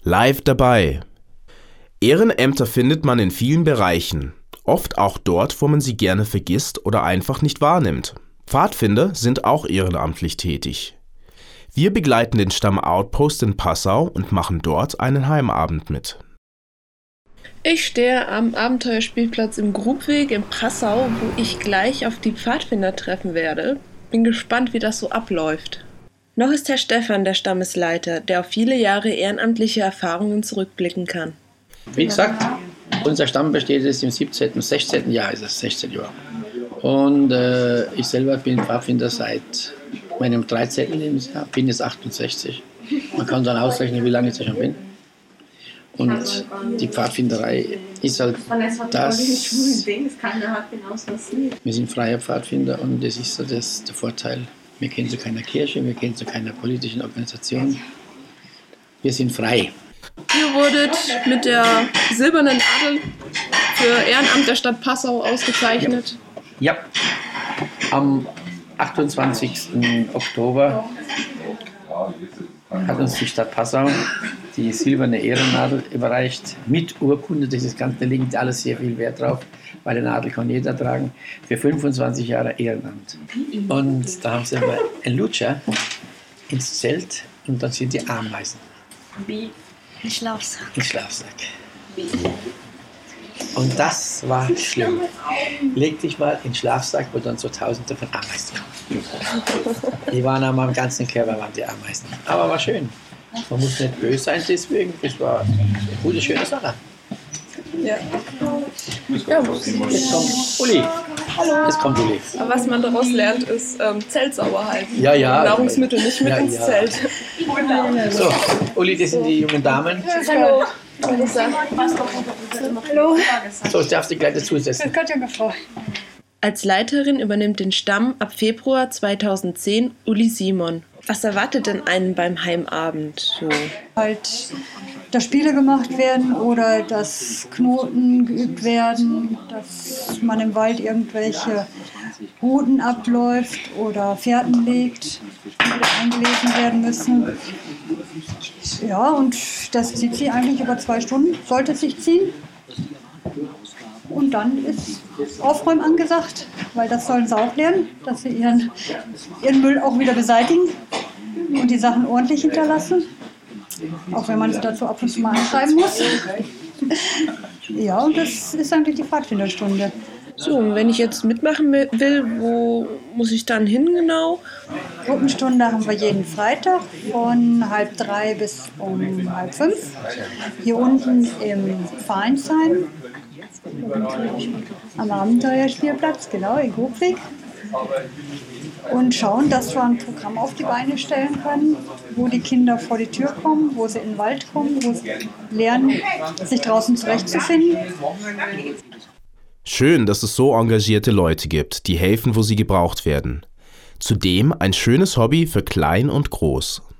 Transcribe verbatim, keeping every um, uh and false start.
Live dabei. Ehrenämter findet man in vielen Bereichen, oft auch dort, wo man sie gerne vergisst oder einfach nicht wahrnimmt. Pfadfinder sind auch ehrenamtlich tätig. Wir begleiten den Stamm Outpost in Passau und machen dort einen Heimabend mit. Ich stehe am Abenteuerspielplatz im Grubweg in Passau, wo ich gleich auf die Pfadfinder treffen werde. Bin gespannt, wie das so abläuft. Noch ist Herr Stefan der Stammesleiter, der auf viele Jahre ehrenamtliche Erfahrungen zurückblicken kann. Wie gesagt, unser Stamm besteht jetzt im siebzehnten, sechzehnten Jahr, ist es sechzehn Jahre. Und äh, ich selber bin Pfadfinder seit meinem dreizehnten Lebensjahr, bin jetzt achtundsechzig. Man kann dann ausrechnen, wie lange ich schon bin. Und die Pfadfinderei ist halt das, wir sind freie Pfadfinder und das ist so das, der Vorteil. Wir kennen zu keiner Kirche, wir kennen zu keiner politischen Organisation. Wir sind frei. Ihr wurdet mit der Silbernen Adel für Ehrenamt der Stadt Passau ausgezeichnet. Ja, ja. Am achtundzwanzigsten Oktober hat uns die Stadt Passau die silberne Ehrennadel überreicht, mit Urkunde. Das ist ganz, da liegt alles sehr viel Wert drauf, weil eine Nadel kann jeder tragen, für fünfundzwanzig Jahre Ehrenamt. Und da haben sie aber einen Lutscher ins Zelt und dann sind die Ameisen. Wie? Ein Schlafsack. Ein Schlafsack. Wie? Und das war schlimm. Leg dich mal in den Schlafsack, wo dann so Tausende von Ameisen kommen. Die waren an meinem ganzen Körper, waren die Ameisen. Aber war schön. Man muss nicht böse sein deswegen. Das war eine gute, schöne Sache. Ja. Ja, jetzt kommt Uli. Hallo. Jetzt kommt Uli. Aber was man daraus lernt, ist ähm, Zelt sauber halten. Ja, ja. Nahrungsmittel nicht mit ja, ins ja. Zelt. So, Uli, das sind die jungen Damen. Hallo. Hallo. So, jetzt darfst du gleich dazusetzen. Als Leiterin übernimmt den Stamm ab Februar zweitausendzehn Uli Simon. Was erwartet denn einen beim Heimabend so? Halt, dass Spiele gemacht werden oder dass Knoten geübt werden, dass man im Wald irgendwelche Routen abläuft oder Fährten legt, die eingelesen werden müssen. Ja, und das zieht sich eigentlich über zwei Stunden, sollte es sich ziehen. Und dann ist Aufräumen angesagt, weil das sollen sie auch lernen, dass sie ihren, ihren Müll auch wieder beseitigen und die Sachen ordentlich hinterlassen. Auch wenn man es dazu ab und zu mal anschreiben muss. Ja, und das ist eigentlich die Pfadfinderstunde. So, und wenn ich jetzt mitmachen will, wo muss ich dann hin genau? Gruppenstunde haben wir jeden Freitag von halb drei bis um halb fünf. Hier unten im Vereinsheim. Am Abenteuerspielplatz, genau, in Grubweg. Und schauen, dass wir ein Programm auf die Beine stellen können, wo die Kinder vor die Tür kommen, wo sie in den Wald kommen, wo sie lernen, sich draußen zurechtzufinden. Schön, dass es so engagierte Leute gibt, die helfen, wo sie gebraucht werden. Zudem ein schönes Hobby für Klein und Groß.